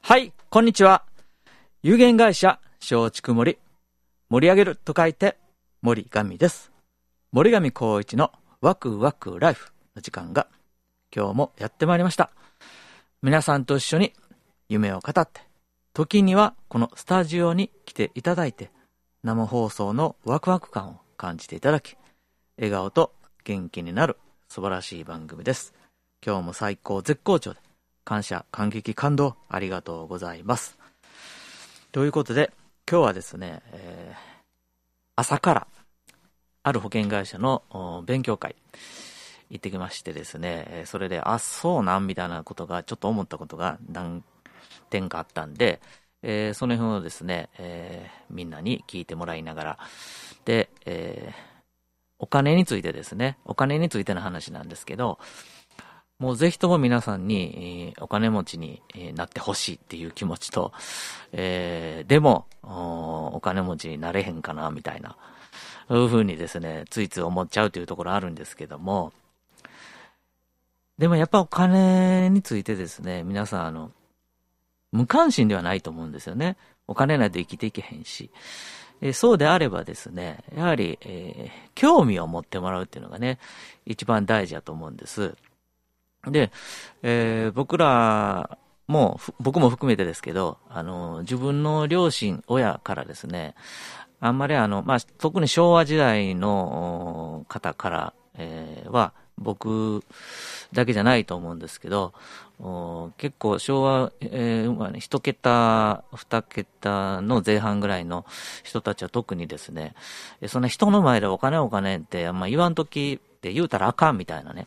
はい、こんにちは。有限会社松竹森。盛り上げると書いて森上です。森上光一のワクワクライフの時間が今日もやってまいりました。皆さんと一緒に夢を語って、時にはこのスタジオに来ていただいて、生放送のワクワク感を感じていただき、笑顔と元気になる素晴らしい番組です。今日も最高絶好調で、感謝、感激、感動、ありがとうございます。ということで、今日はですね、朝からある保険会社の勉強会行ってきましてですね、それで、そうなんみたいなことが、ちょっと思ったことが何点かあったんで、その辺をですね、みんなに聞いてもらいながら、で、お金についてですね、お金についての話なんですけど、もうぜひとも皆さんに、お金持ちになってほしいっていう気持ちと、でもお金持ちになれへんかなみたいな、そういうふうにですね、ついつい思っちゃうというところあるんですけども、でもやっぱお金についてですね、皆さん無関心ではないと思うんですよね。お金ないと生きていけへんし、そうであればですね、やはり、興味を持ってもらうっていうのがね、一番大事だと思うんです。で、僕も含めてですけど、自分の両親、親からですね、あんまり特に昭和時代の方から、は、僕だけじゃないと思うんですけど、結構昭和、一桁、二桁の前半ぐらいの人たちは特にですね、そんな人の前でお金ってあんま言わんときって言うたらあかんみたいなね、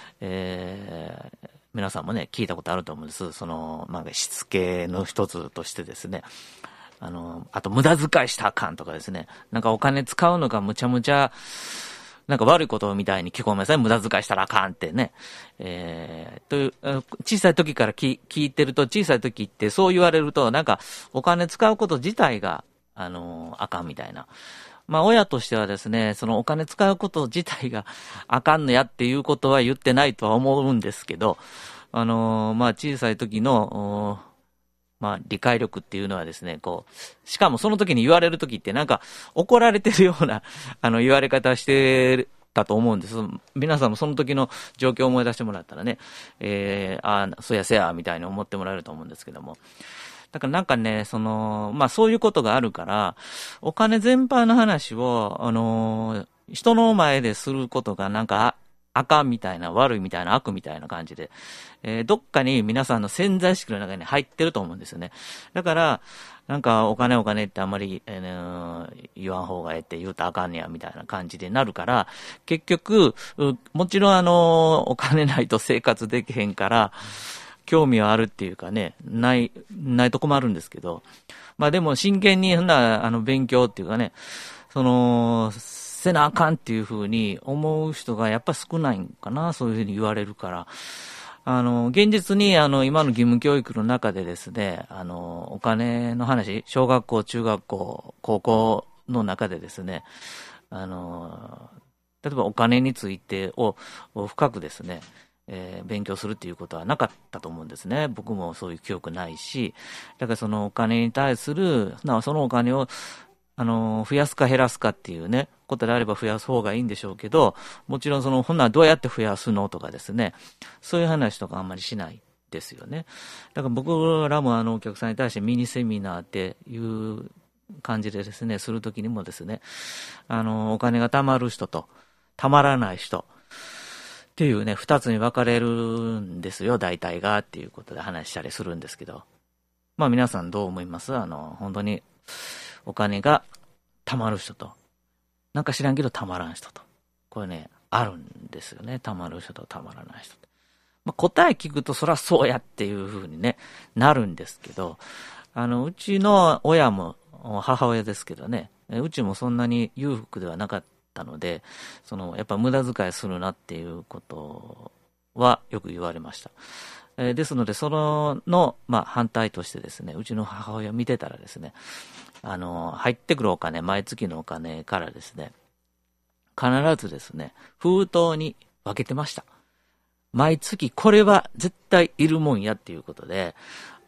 皆さんもね、聞いたことあると思うんです。しつけの一つとしてですね。あと無駄遣いしたらあかんとかですね。なんかお金使うのがむちゃむちゃ、なんか悪いことみたいに聞こえますね。無駄遣いしたらあかんってね。という、小さい時から聞いてると、小さい時ってそう言われると、なんかお金使うこと自体が、あかんみたいな。親としてはですね、そのお金使うこと自体があかんのやっていうことは言ってないとは思うんですけど、小さい時の、理解力っていうのはですね、しかもその時に言われる時ってなんか怒られてるような、言われ方してたと思うんです。皆さんもその時の状況を思い出してもらったらね、そうやせや、みたいに思ってもらえると思うんですけども。だからなんかね、そういうことがあるから、お金全般の話を、人の前ですることがなんか、あかんみたいな、悪いみたいな、悪みたいな感じで、どっかに皆さんの潜在意識の中に入ってると思うんですよね。だから、なんか、お金ってあんまり、言わん方がええって言うとあかんねや、みたいな感じでなるから、結局、もちろんお金ないと生活できへんから、興味はあるっていうかね、ないと困るんですけど、でも真剣に勉強っていうかね、せなあかんっていうふうに思う人がやっぱ少ないんかな、そういうふうに言われるから。現実に今の義務教育の中でですね、お金の話、小学校、中学校、高校の中でですね、例えばお金についてを深くですね、勉強するっていうことはなかったと思うんですね。僕もそういう記憶ないし、だからそのお金に対する、そのお金を増やすか減らすかっていうね、ことであれば増やす方がいいんでしょうけど、もちろんほんならどうやって増やすのとかですね、そういう話とかあんまりしないですよね。だから僕らもお客さんに対してミニセミナーっていう感じでですね、するときにもですね、お金が貯まる人と貯まらない人、っていうね、二つに分かれるんですよ、大体が、っていうことで話したりするんですけど。皆さんどう思います？本当にお金が貯まる人と、なんか知らんけど貯まらん人と。これね、あるんですよね。貯まる人と貯まらない人と。答え聞くとそらそうやっていう風にね、なるんですけど、うちの親も母親ですけどね、うちもそんなに裕福ではなかったので、やっぱ無駄遣いするなっていうことはよく言われました。ですので、反対としてですね、うちの母親を見てたらですね、入ってくるお金、毎月のお金からですね、必ずですね、封筒に分けてました。毎月これは絶対いるもんやっていうことで、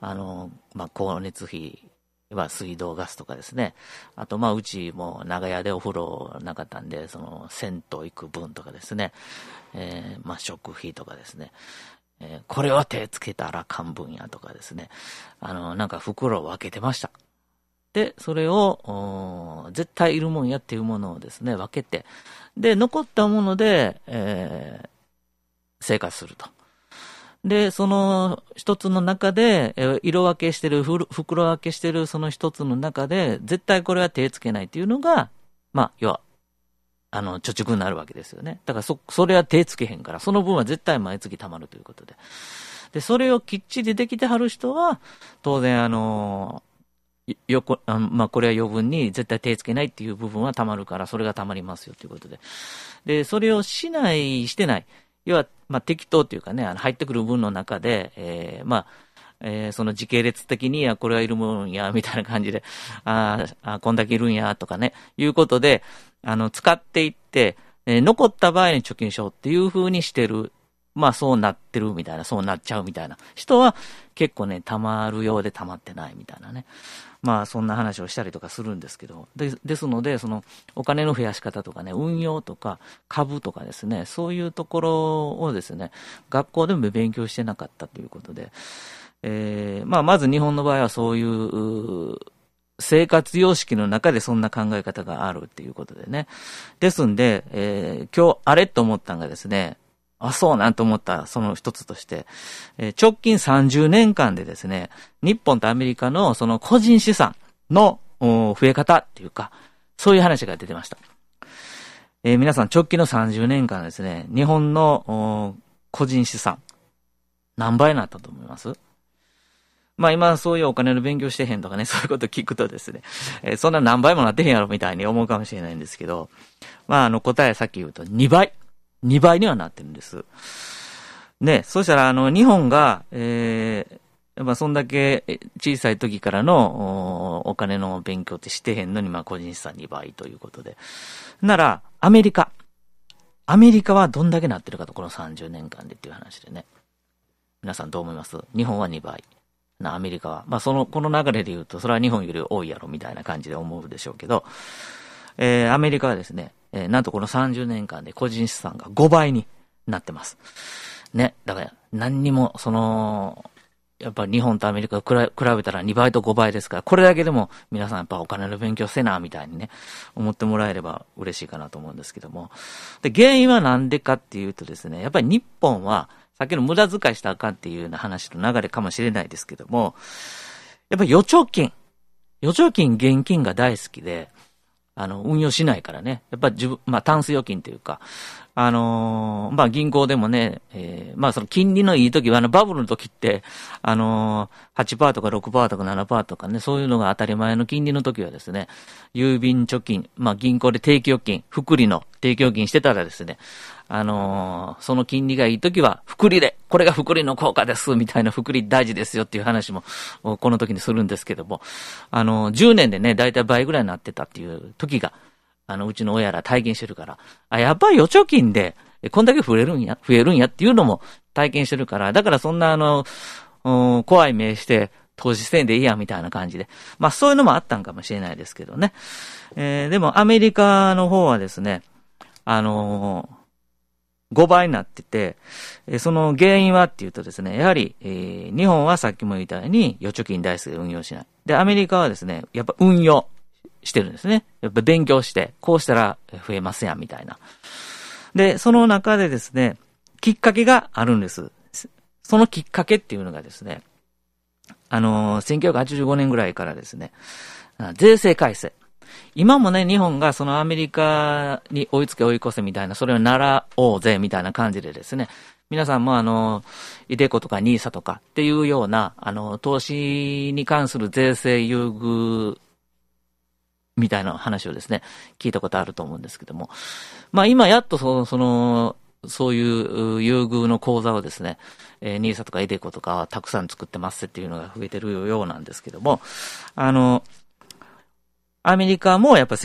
光熱費は水道ガスとかですね。あと、うちも長屋でお風呂なかったんで、銭湯行く分とかですね。食費とかですね。これは手つけたらあかん分やとかですね。袋を分けてました。で、それを、絶対いるもんやっていうものをですね、分けて、で、残ったもので、生活すると。で、その一つの中で、色分けしてる、袋分けしてるその一つの中で、絶対これは手つけないっていうのが、要は、貯蓄になるわけですよね。だからそれは手つけへんから、その分は絶対毎月貯まるということで。で、それをきっちりできてはる人は、当然これは余分に絶対手つけないっていう部分は貯まるから、それが貯まりますよということで。で、それをしてない。要は、適当っていうかね、入ってくる分の中で、その時系列的に、これはいるもんや、みたいな感じで、こんだけいるんや、とかね、いうことで、使っていって、残った場合に貯金しようっていう風にしてる。そうなってるみたいな、そうなっちゃうみたいな人は、結構ね、溜まるようで溜まってないみたいなね。そんな話をしたりとかするんですけど、ですので、お金の増やし方とかね、運用とか、株とかですね、そういうところをですね、学校でも勉強してなかったということで、まず日本の場合はそういう、生活様式の中でそんな考え方があるっていうことでね。ですんで、今日あれと思ったのがですね、そうなんと思ったその一つとして、直近30年間でですね、日本とアメリカのその個人資産の増え方っていうか、そういう話が出てました。皆さん直近の30年間ですね、日本の個人資産、何倍になったと思います？今そういうお金の勉強してへんとかね、そういうこと聞くとですね、そんな何倍もなってへんやろみたいに思うかもしれないんですけど、答えさっき言うと2倍にはなってるんです。ね、そしたら日本が、そんだけ小さい時からのお金の勉強ってしてへんのに、個人資産2倍ということで。なら、アメリカはどんだけなってるかと、この30年間でっていう話でね。皆さんどう思います？日本は2倍。アメリカは。この流れで言うと、それは日本より多いやろみたいな感じで思うでしょうけど、アメリカはですね、なんとこの30年間で個人資産が5倍になってます。ね。だから、何にも、やっぱ日本とアメリカを比べたら2倍と5倍ですから、これだけでも皆さんやっぱお金の勉強せな、みたいにね、思ってもらえれば嬉しいかなと思うんですけども。で、原因はなんでかっていうとですね、やっぱり日本は、さっきの無駄遣いしたらあかんっていうような話の流れかもしれないですけども、やっぱり預貯金、現金が大好きで、運用しないからね。やっぱりタンス預金というか、銀行でもね、その金利のいい時は、バブルの時って、8%とか6%とか7%とかね、そういうのが当たり前の金利の時はですね、郵便貯金、銀行で定期預金、複利の定期預金してたらですね、その金利がいい時は、複利で、これが複利の効果です、みたいな複利大事ですよっていう話も、この時にするんですけども、10年でね、だいたい倍ぐらいになってたっていう時が、うちの親ら体験してるから、やっぱり預貯金で、こんだけ増えるんやっていうのも体験してるから、だからそんな怖い目して投資せんでいいやみたいな感じで。そういうのもあったんかもしれないですけどね。でもアメリカの方はですね、5倍になってて、その原因はっていうとですね、やはり、日本はさっきも言ったように預貯金大好きで運用しない。で、アメリカはですね、やっぱ運用してるんですね。やっぱ勉強して、こうしたら増えますやんみたいな。で、その中でですね、きっかけがあるんです。そのきっかけっていうのがですね、1985年ぐらいからですね、税制改正。今もね、日本がそのアメリカに追いつけ追い越せみたいな、それを習おうぜみたいな感じでですね、皆さんもイデコとかニーサとかっていうような、投資に関する税制優遇みたいな話をですね、聞いたことあると思うんですけども、今やっとそういう優遇の講座をですね、ニーサとかイデコとかたくさん作ってますっていうのが増えてるようなんですけども、アメリカもやっぱ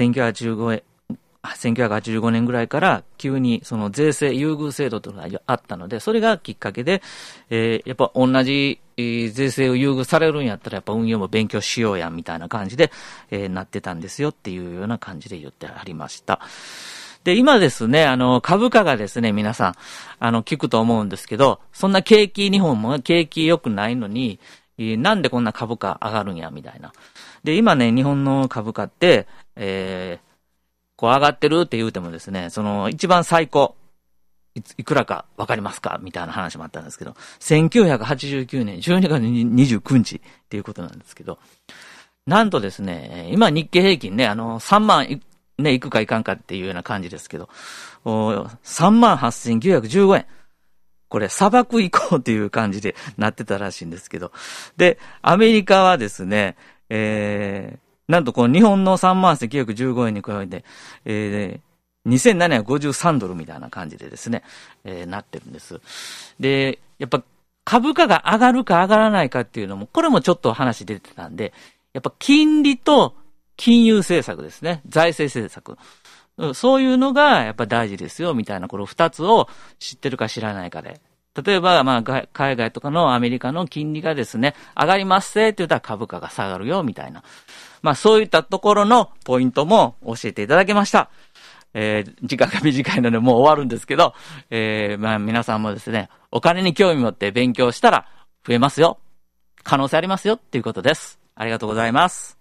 1985年ぐらいから急にその税制優遇制度というのがあったので、それがきっかけで、やっぱ同じ税制を優遇されるんやったらやっぱ運用も勉強しようやみたいな感じで、なってたんですよっていうような感じで言ってありました。で、今ですね、株価がですね、皆さん、聞くと思うんですけど、そんな日本も景気良くないのに、なんでこんな株価上がるんやみたいな。で、今ね、日本の株価って、こう上がってるって言うてもですね、その一番最高、いくらかわかりますかみたいな話もあったんですけど、1989年12月29日っていうことなんですけど、なんとですね、今日経平均ね、3万ね、いくかいかんかっていうような感じですけど、38,915 円。これ砂漠行こうっていう感じでなってたらしいんですけど、で、アメリカはですね、なんとこの日本の38,915 円に比べて、2753ドルみたいな感じでですね、なってるんです。で、やっぱ株価が上がるか上がらないかっていうのも、これもちょっと話出てたんで、やっぱ金利と金融政策ですね。財政政策。そういうのがやっぱ大事ですよ、みたいな、この二つを知ってるか知らないかで。例えば、海外とかのアメリカの金利がですね、上がりますって言ったら株価が下がるよ、みたいな。そういったところのポイントも教えていただきました。時間が短いのでもう終わるんですけど、皆さんもですね、お金に興味持って勉強したら増えますよ。可能性ありますよっていうことです。ありがとうございます。